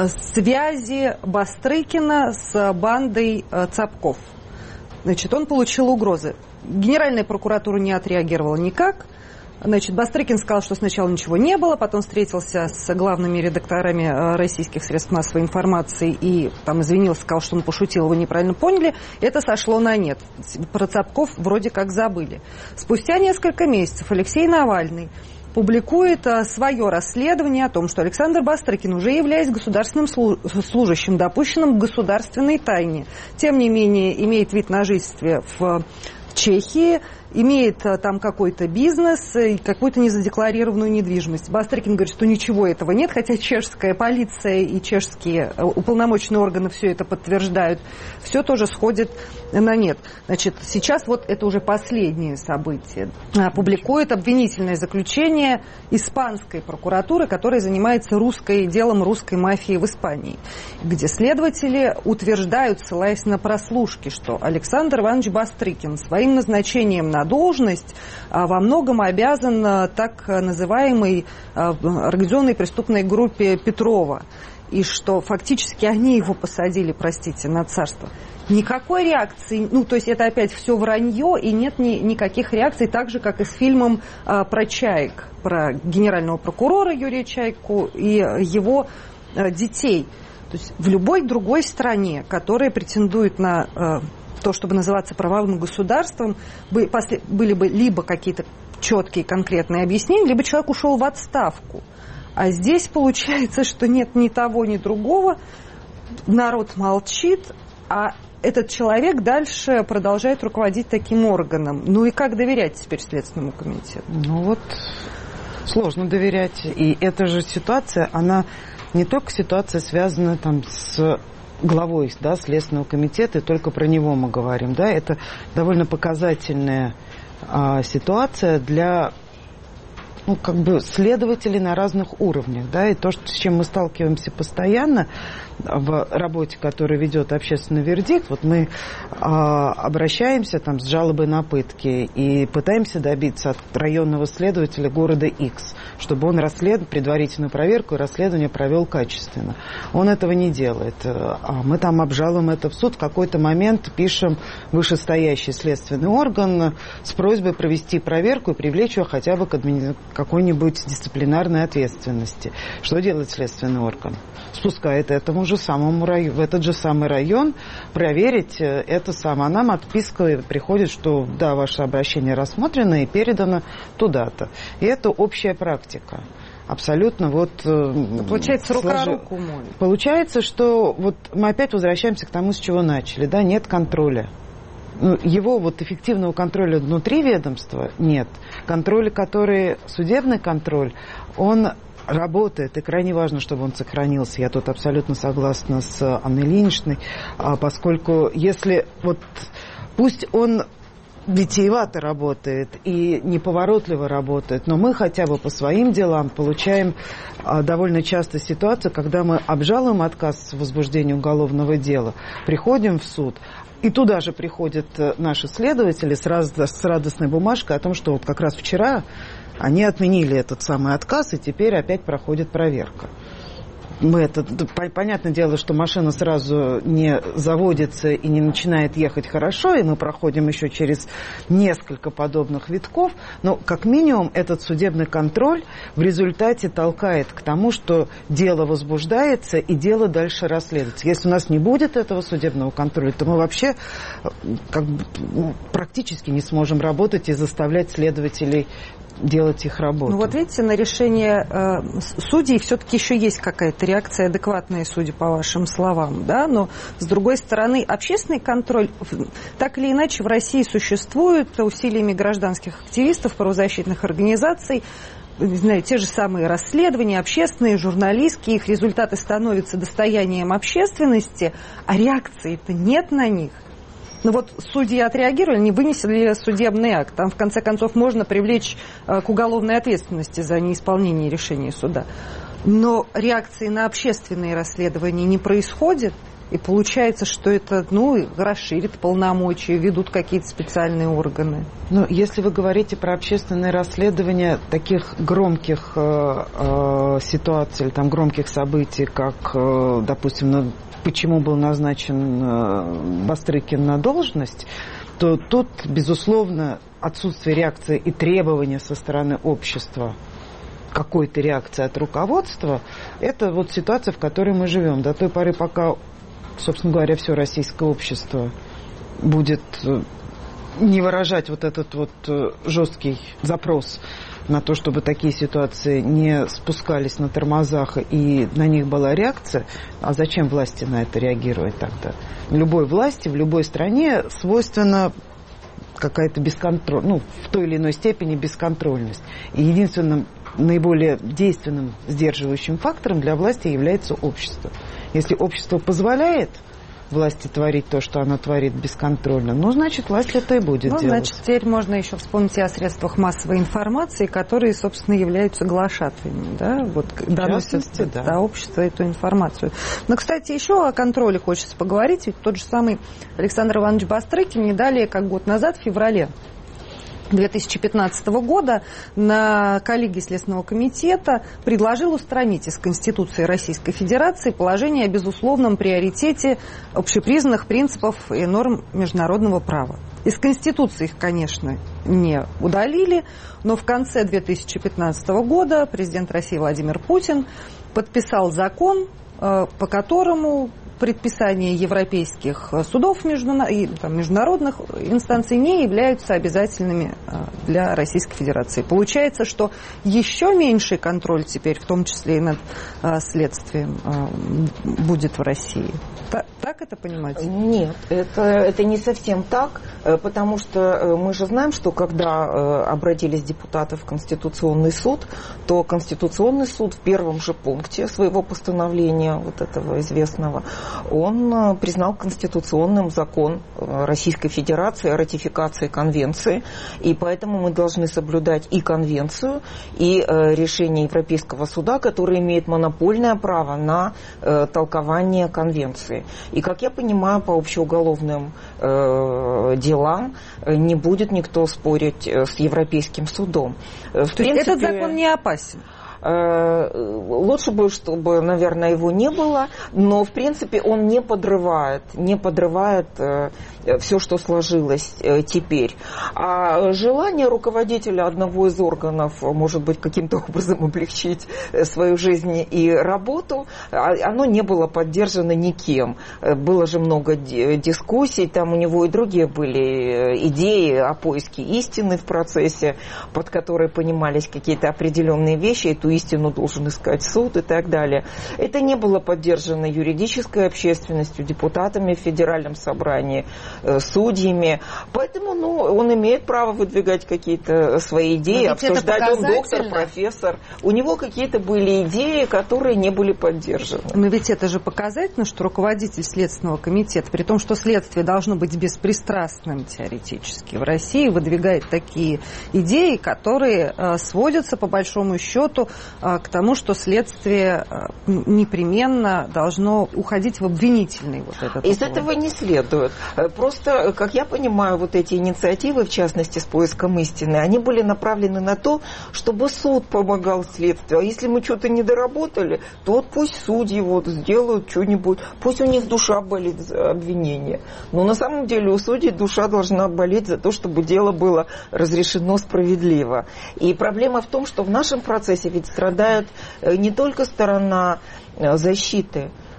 связи Бастрыкина с бандой Цапков. Значит, он получил угрозы. Генеральная прокуратура не отреагировала никак. Значит, Бастрыкин сказал, что сначала ничего не было, потом встретился с главными редакторами российских средств массовой информации и там извинился, сказал, что он пошутил, вы неправильно поняли. Это сошло на нет. Про Цапков вроде как забыли. Спустя несколько месяцев Алексей Навальный публикует свое расследование о том, что Александр Бастрыкин, уже являясь государственным служащим, допущенным к государственной тайне, тем не менее имеет вид на жительство в Чехии, имеет там какой-то бизнес и какую-то незадекларированную недвижимость. Бастрыкин говорит, что ничего этого нет, хотя чешская полиция и чешские уполномоченные органы все это подтверждают. Все тоже сходит на нет. Значит, сейчас вот это уже последнее событие. Публикует обвинительное заключение испанской прокуратуры, которая занимается русской, делом русской мафии в Испании, где следователи утверждают, ссылаясь на прослушки, что Александр Иванович Бастрыкин своим назначением на должность во многом обязан так называемой организованной преступной группе Петрова. И что фактически они его посадили, простите, на царство. Никакой реакции, ну, то есть это опять все вранье, и нет ни, никаких реакций, так же, как и с фильмом а, про Чаек, про генерального прокурора Юрия Чайку и его а, детей. То есть в любой другой стране, которая претендует на а, то, чтобы называться правовым государством, были, были бы либо какие-то четкие конкретные объяснения, либо человек ушел в отставку. А здесь получается, что нет ни того, ни другого, народ молчит, а этот человек дальше продолжает руководить таким органом. Ну и как доверять теперь Следственному комитету? Ну вот, сложно доверять. И эта же ситуация, она не только ситуация связана там с главой, да, Следственного комитета, и только про него мы говорим, да, это довольно показательная а, ситуация для, ну, как бы следователей на разных уровнях, да, и то, с чем мы сталкиваемся постоянно в работе, которую ведет общественный вердикт, вот мы а, обращаемся там с жалобой на пытки и пытаемся добиться от районного следователя города X, чтобы он расслед... предварительную проверку и расследование провел качественно. Он этого не делает. А мы там обжалуем это в суд, в какой-то момент пишем вышестоящий следственный орган с просьбой провести проверку и привлечь его хотя бы к адми... какой-нибудь дисциплинарной ответственности. Что делает следственный орган? Спускает этому же самому району, в этот же самый район проверить это самое. А нам отписка приходит, что да, ваше обращение рассмотрено и передано туда-то. И это общая практика. Абсолютно вот... Получается, рука руку моет. Получается, что вот мы опять возвращаемся к тому, с чего начали. Да, нет контроля. Ну, его вот эффективного контроля внутри ведомства нет. Контроль, который, судебный контроль, он работает, и крайне важно, чтобы он сохранился. Я тут абсолютно согласна с Анной Ильиничной, поскольку если вот пусть он витиевато работает и неповоротливо работает, но мы хотя бы по своим делам получаем довольно часто ситуацию, когда мы обжалуем отказ в возбуждении уголовного дела, приходим в суд, и туда же приходят наши следователи с, раз, с радостной бумажкой о том, что вот как раз вчера они отменили этот самый отказ, и теперь опять проходит проверка. Мы это, понятное дело, что машина сразу не заводится и не начинает ехать хорошо, и мы проходим еще через несколько подобных витков, но как минимум этот судебный контроль в результате толкает к тому, что дело возбуждается и дело дальше расследуется. Если у нас не будет этого судебного контроля, то мы вообще как бы, практически не сможем работать и заставлять следователей делать их работу. Ну вот видите, на решение э, судей все-таки еще есть какая-то реакция адекватная, судя по вашим словам, да, но с другой стороны общественный контроль так или иначе в России существует усилиями гражданских активистов, правозащитных организаций. не знаю, те же самые расследования общественные, журналистские, их результаты становятся достоянием общественности, а реакции-то нет на них. Ну вот судьи отреагировали, не вынесли судебный акт. Там, в конце концов, можно привлечь к уголовной ответственности за неисполнение решения суда. Но реакции на общественные расследования не происходит. И получается, что это, ну, расширит полномочия, ведут какие-то специальные органы. Ну, если вы говорите про общественные расследования таких громких э, э, ситуаций, или там громких событий, как, э, допустим, ну, почему был назначен э, Бастрыкин на должность, то тут, безусловно, отсутствие реакции и требования со стороны общества, какой-то реакции от руководства, это вот ситуация, в которой мы живем. До той поры, пока, собственно говоря, все российское общество будет не выражать вот этот вот жесткий запрос на то, чтобы такие ситуации не спускались на тормозах и на них была реакция, а зачем власти на это реагировать тогда? Любой власти в любой стране свойственно какая-то бесконтрольность, ну, в той или иной степени бесконтрольность. И единственным наиболее действенным сдерживающим фактором для власти является общество. Если общество позволяет власти творить то, что она творит бесконтрольно, ну, значит, власть это и будет ну, делать. Значит, теперь можно еще вспомнить и о средствах массовой информации, которые, собственно, являются глашатаями, да, вот, доносят да. до общества эту информацию. Но, кстати, еще о контроле хочется поговорить, ведь тот же самый Александр Иванович Бастрыкин не далее, как год назад, в феврале две тысячи пятнадцатого года на коллегии Следственного комитета предложил устранить из Конституции Российской Федерации положение о безусловном приоритете общепризнанных принципов и норм международного права. Из Конституции их, конечно, не удалили, но в конце две тысячи пятнадцатого года президент России Владимир Путин подписал закон, по которому предписания европейских судов и там, международных инстанций не являются обязательными для Российской Федерации. Получается, что еще меньший контроль теперь, в том числе и над следствием, будет в России. Так, так это понимать? Нет, это, это не совсем так, потому что мы же знаем, что когда обратились депутаты в Конституционный суд, то Конституционный суд в первом же пункте своего постановления, вот этого известного, он признал конституционным закон Российской Федерации о ратификации конвенции, и поэтому мы должны соблюдать и конвенцию, и решение Европейского суда, которое имеет монопольное право на толкование конвенции. И, как я понимаю, по общеуголовным э, делам не будет никто спорить с Европейским судом. В То принципе, есть этот закон не опасен? Лучше бы, чтобы, наверное, его не было, но, в принципе, он не подрывает, не подрывает все, что сложилось теперь. А желание руководителя одного из органов, может быть, каким-то образом облегчить свою жизнь и работу, оно не было поддержано никем. Было же много дискуссий, там у него и другие были идеи о поиске истины в процессе, под которой понимались какие-то определенные вещи, эту истину должен искать суд и так далее. Это не было поддержано юридической общественностью, депутатами в Федеральном собрании, судьями. Поэтому ну, он имеет право выдвигать какие-то свои идеи, обсуждать. Он доктор, профессор. У него какие-то были идеи, которые не были поддержаны. Но ведь это же показательно, что руководитель Следственного комитета, при том, что следствие должно быть беспристрастным теоретически, в России выдвигает такие идеи, которые э, сводятся по большому счету к тому, что следствие непременно должно уходить в обвинительный вот этот Из уклон. этого не следует. Просто, как я понимаю, вот эти инициативы, в частности, с поиском истины, они были направлены на то, чтобы суд помогал следствию. А если мы что-то не доработали, то вот пусть судьи вот сделают что-нибудь, пусть у них душа болит за обвинение. Но на самом деле у судей душа должна болеть за то, чтобы дело было разрешено справедливо. И проблема в том, что в нашем процессе ведь страдает не только сторона защиты,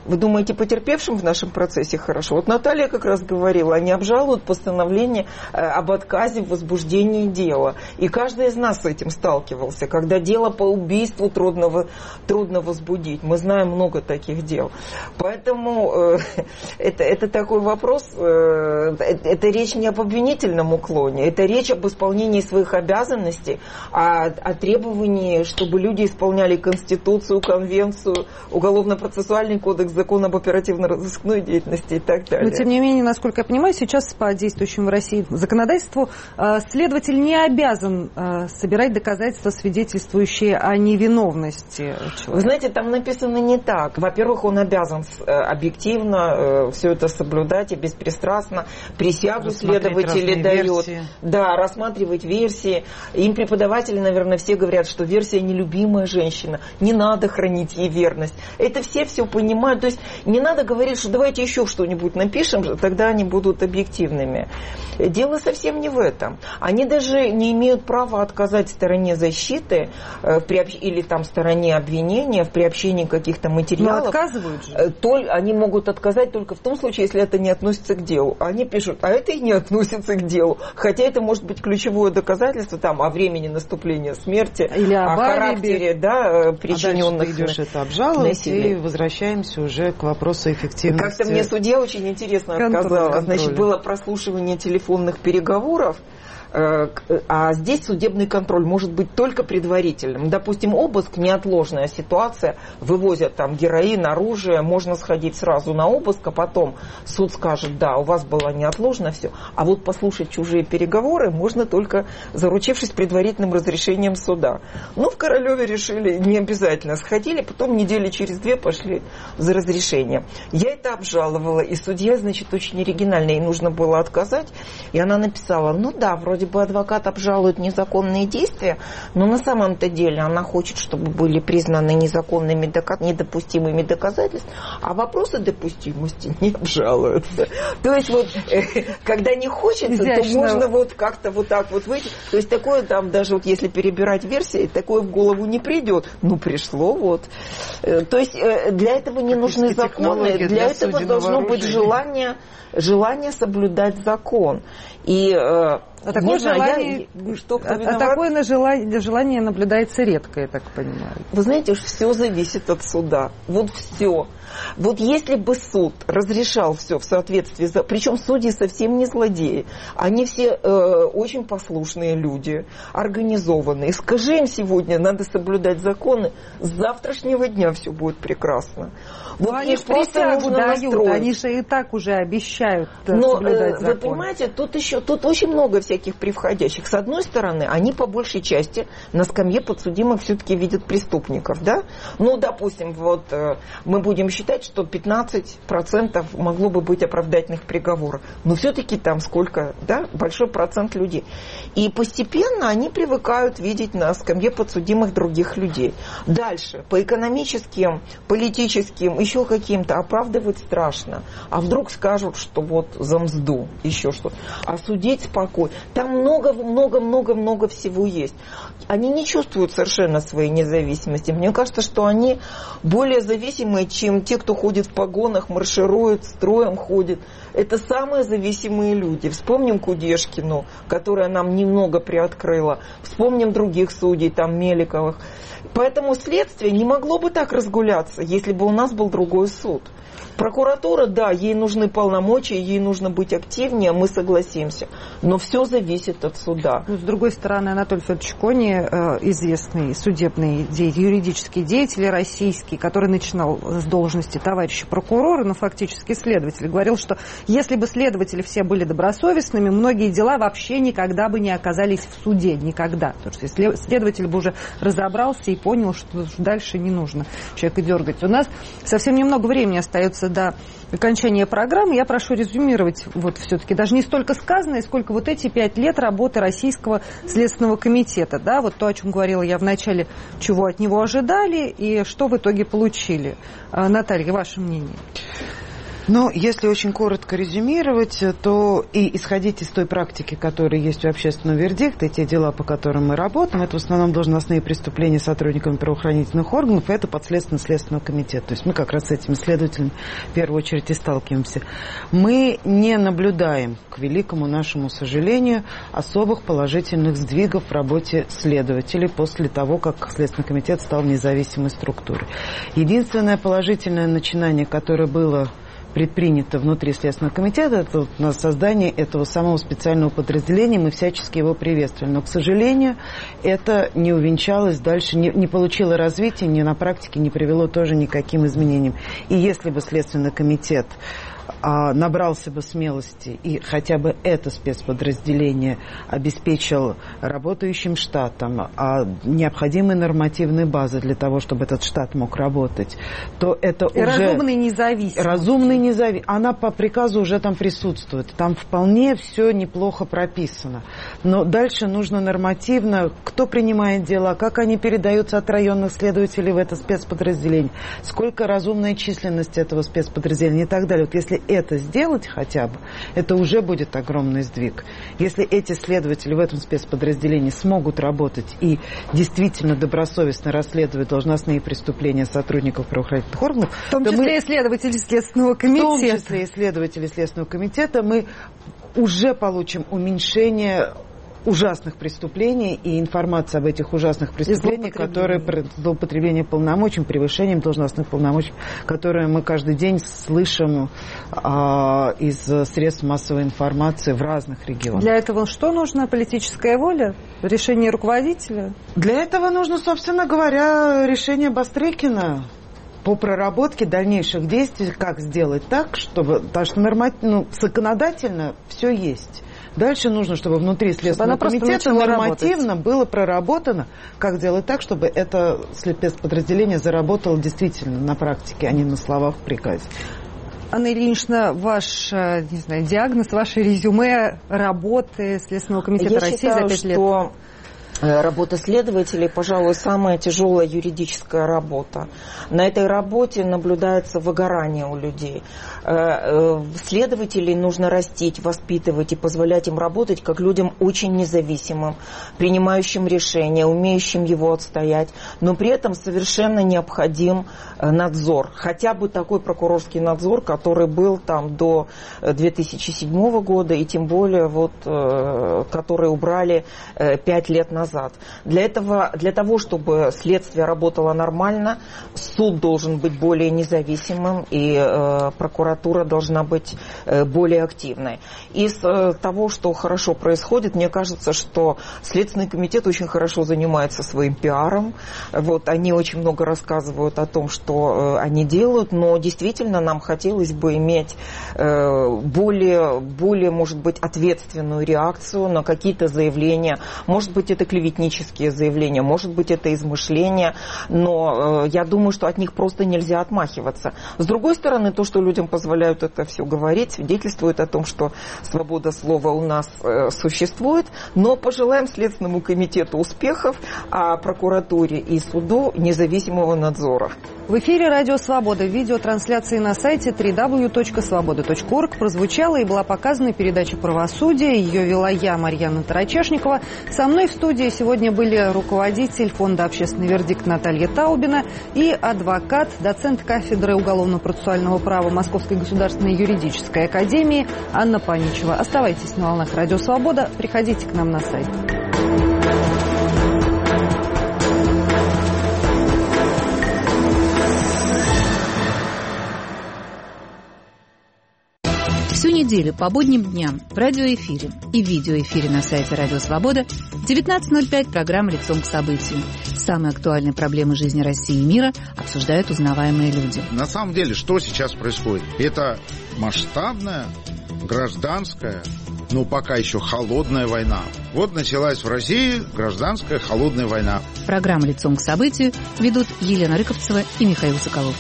Вы думаете, потерпевшим в нашем процессе хорошо? Вот Наталья как раз говорила, они обжалуют постановление об отказе в возбуждении дела. И каждый из нас с этим сталкивался, когда дело по убийству трудно, трудно возбудить. Мы знаем много таких дел. Поэтому э, это, это такой вопрос, э, это речь не об обвинительном уклоне, это речь об исполнении своих обязанностей, о, о требовании, чтобы люди исполняли Конституцию, Конвенцию, Уголовно-процессуальный кодекс, закон об оперативно-розыскной деятельности и так далее. Но, тем не менее, насколько я понимаю, сейчас по действующему в России законодательству следователь не обязан собирать доказательства, свидетельствующие о невиновности человека. Вы знаете, там написано не так. Во-первых, он обязан объективно все это соблюдать и беспристрастно. Присягу следователи дают. Да, рассматривать версии. Им преподаватели, наверное, все говорят, что версия нелюбимая женщина. Не надо хранить ей верность. Это все все понимают. То есть не надо говорить, что давайте еще что-нибудь напишем, тогда они будут объективными. Дело совсем не в этом. Они даже не имеют права отказать стороне защиты э, приобщ... или там стороне обвинения в приобщении каких-то материалов. Но отказывают же. Толь... Они могут отказать только в том случае, если это не относится к делу. Они пишут, а это и не относится к делу. Хотя это может быть ключевое доказательство там, о времени наступления смерти, или о характере, да, причиненных. А дальше ты идешь это обжаловать и возвращаемся уже к вопросу эффективности. Как-то мне судья очень интересно отказала. Значит, было прослушивание телефонных переговоров, а здесь судебный контроль может быть только предварительным. Допустим, обыск, неотложная ситуация, вывозят там героин, оружие, можно сходить сразу на обыск, а потом суд скажет, да, у вас было неотложно все. А вот послушать чужие переговоры можно только заручившись предварительным разрешением суда. Ну, в Королеве решили, не обязательно. Сходили, потом недели через две пошли за разрешением. Я это обжаловала, и судья, значит, очень оригинальная, ей нужно было отказать, и она написала, ну да, вроде бы адвокат обжалует незаконные действия, но на самом-то деле она хочет, чтобы были признаны незаконными, недопустимыми доказательства, а вопросы допустимости не обжалуются. То есть вот, когда не хочется, то можно вот как-то вот так вот выйти. То есть такое там, даже вот если перебирать версии, такое в голову не придет. Ну, пришло вот. То есть для этого не нужны законы, для этого должно быть желание, желание соблюдать закон. И А такое, знаю, желание, я, что, а, а такое желание, желание наблюдается редко, я так понимаю. Вы знаете, все зависит от суда. Вот все. Вот если бы суд разрешал все в соответствии, за... причем судьи совсем не злодеи, они все э, очень послушные люди, организованные. Скажи им сегодня, надо соблюдать законы, с завтрашнего дня все будет прекрасно. Вот но они же присягу дают, они же и так уже обещают Но, соблюдать э, закон. Вы понимаете, тут еще тут очень много всяких превходящих. С одной стороны, они по большей части на скамье подсудимых все-таки видят преступников, да? Ну, допустим, вот э, мы будем считать, что пятнадцать процентов могло бы быть оправдательных приговоров. Но все-таки там сколько, да? Большой процент людей. И постепенно они привыкают видеть на скамье подсудимых других людей. Дальше, по экономическим, политическим, еще каким-то оправдывать страшно. А вдруг скажут, что вот за мзду, еще что-то. А судить спокойно. Там много-много-много-много всего есть. Они не чувствуют совершенно своей независимости. Мне кажется, что они более зависимые, чем те, кто ходит в погонах, марширует, строем ходит. Это самые зависимые люди. Вспомним Кудешкину, которая нам немного приоткрыла. Вспомним других судей, там Меликовых. Поэтому следствие не могло бы так разгуляться, если бы у нас был другой суд. Прокуратура, да, ей нужны полномочия, ей нужно быть активнее, мы согласимся. Но все зависит от суда. Ну, с другой стороны, Анатолий Федорович Кони, известный судебный деятель, юридический деятель российский, который начинал с должности товарища прокурора, но фактически следователь, говорил, что если бы следователи все были добросовестными, многие дела вообще никогда бы не оказались в суде. Никогда. Потому что следователь бы уже разобрался и понял, что дальше не нужно человека дергать. У нас совсем немного времени остается до окончания программы. Я прошу резюмировать вот все-таки даже не столько сказанное, сколько вот эти пять лет работы Российского Следственного комитета. Да, вот то, о чем говорила я в начале, чего от него ожидали и что в итоге получили. Наталья, ваше мнение? Ну, если очень коротко резюмировать, то и исходить из той практики, которая есть у общественного вердикта, и те дела, по которым мы работаем, это в основном должностные преступления сотрудниками правоохранительных органов, и это подследственно-следственного комитета. То есть мы как раз с этими следователями в первую очередь и сталкиваемся. Мы не наблюдаем, к великому нашему сожалению, особых положительных сдвигов в работе следователей после того, как Следственный комитет стал независимой структурой. Единственное положительное начинание, которое было предпринято внутри Следственного комитета, это на создание этого самого специального подразделения, мы всячески его приветствовали. Но, к сожалению, это не увенчалось дальше, не, не получило развития, ни на практике не привело тоже никаким изменениям. И если бы Следственный комитет а, набрался бы смелости и хотя бы это спецподразделение обеспечил работающим штатом, а необходимой нормативной базой для того, чтобы этот штат мог работать, то это и уже... разумный независимый. Разумный независимый. Она по приказу уже там присутствует. Там вполне все неплохо прописано. Но дальше нужно нормативно, кто принимает дела, как они передаются от районных следователей в это спецподразделение, сколько разумная численность этого спецподразделения и так далее. Вот если это сделать хотя бы, это уже будет огромный сдвиг. Если эти следователи в этом спецподразделении смогут работать и действительно добросовестно расследовать должностные преступления сотрудников правоохранительных органов, в том числе мы, и следователи Следственного комитета, в том числе и следователи Следственного комитета, мы уже получим уменьшение ужасных преступлений и информация об этих ужасных преступлениях, которые злоупотребление полномочий, превышением должностных полномочий, которые мы каждый день слышим а, из средств массовой информации в разных регионах. Для этого что нужно? Политическая воля? Решение руководителя? Для этого нужно, собственно говоря, решение Бастрыкина по проработке дальнейших действий, как сделать так, чтобы, потому что норматив, ну, законодательно все есть. Дальше нужно, чтобы внутри Следственного комитета нормативно работать. Было проработано, как делать так, чтобы это спецподразделение заработало действительно на практике, а не на словах в приказе. Анна Ильинична, ваш, не знаю, диагноз, ваше резюме работы Следственного комитета Я России считаю, за пять лет? Что работа следователей, пожалуй, самая тяжелая юридическая работа. На этой работе наблюдается выгорание у людей. Следователей нужно растить, воспитывать и позволять им работать как людям очень независимым, принимающим решения, умеющим его отстоять, но при этом совершенно необходим надзор. Хотя бы такой прокурорский надзор, который был там до две тысячи седьмого года, и тем более вот, который убрали пять лет назад. Для этого, для того, чтобы следствие работало нормально, суд должен быть более независимым, и э, прокуратура должна быть э, более активной. Из э, того, что хорошо происходит, мне кажется, что Следственный комитет очень хорошо занимается своим пиаром. Вот, они очень много рассказывают о том, что э, они делают, но действительно нам хотелось бы иметь э, более, более, может быть, ответственную реакцию на какие-то заявления. Может быть, это клеветнические заявления, может быть, это измышления, но э, я думаю, что от них просто нельзя отмахиваться. С другой стороны, то, что людям позволяют это все говорить, свидетельствует о том, что свобода слова у нас э, существует, но пожелаем Следственному комитету успехов, а прокуратуре и суду независимого надзора. В эфире «Радио Свобода». В видеотрансляции на сайте дабл ю дабл ю дабл ю точка свобода точка орг прозвучала и была показана передача «Правосудие». Ее вела я, Марьяна Тарачешникова. Со мной в студии сегодня были руководитель Фонда «Общественный вердикт» Наталья Таубина и адвокат, доцент кафедры уголовно-процессуального права Московской государственной юридической академии Анна Паничева. Оставайтесь на волнах «Радио Свобода». Приходите к нам на сайт. Всю неделю по будним дням в радиоэфире и видеоэфире на сайте «Радио Свобода» в девятнадцать ноль пять программа «Лицом к событию». Самые актуальные проблемы жизни России и мира обсуждают узнаваемые люди. На самом деле, что сейчас происходит? Это масштабная, гражданская, но пока еще холодная война. Вот началась в России гражданская холодная война. Программу «Лицом к событию» ведут Елена Рыковцева и Михаил Соколов.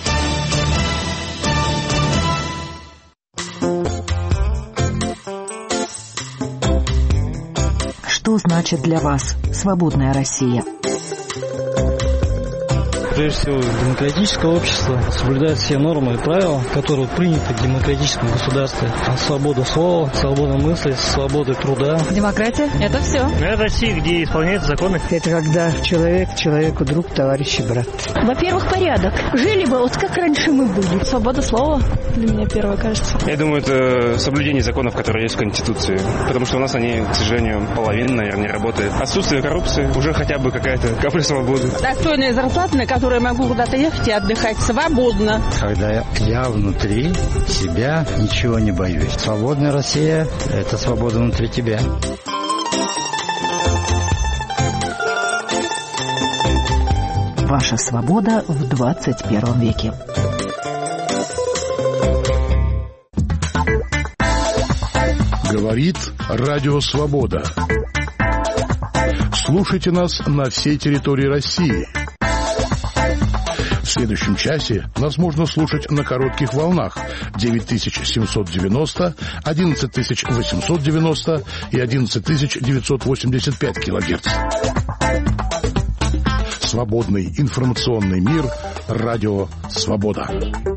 Что значит для вас свободная Россия? Прежде всего, демократическое общество соблюдает все нормы и правила, которые приняты в демократическом государстве. Свобода слова, свобода мысли, свобода труда. Демократия – это все. Это Россия, где исполняются законы. Это когда человек человеку друг, товарищ и брат. Во-первых, порядок. Жили бы, вот как раньше мы были. Свобода слова для меня первое, кажется. Я думаю, это соблюдение законов, которые есть в Конституции. Потому что у нас они, к сожалению, половина, наверное, не работает. Отсутствие коррупции, уже хотя бы какая-то капля свободы. Достойная зарплата, на которую я могу куда-то ехать и отдыхать свободно. Когда я внутри себя ничего не боюсь. Свободная Россия – это свобода внутри тебя. Ваша свобода в двадцать первом веке. Говорит Радио Свобода. Слушайте нас на всей территории России. В следующем часе нас можно слушать на коротких волнах девять тысяч семьсот девяносто, одиннадцать тысяч восемьсот девяносто и одиннадцать тысяч девятьсот восемьдесят пять килогерц. Свободный информационный мир. Радио Свобода.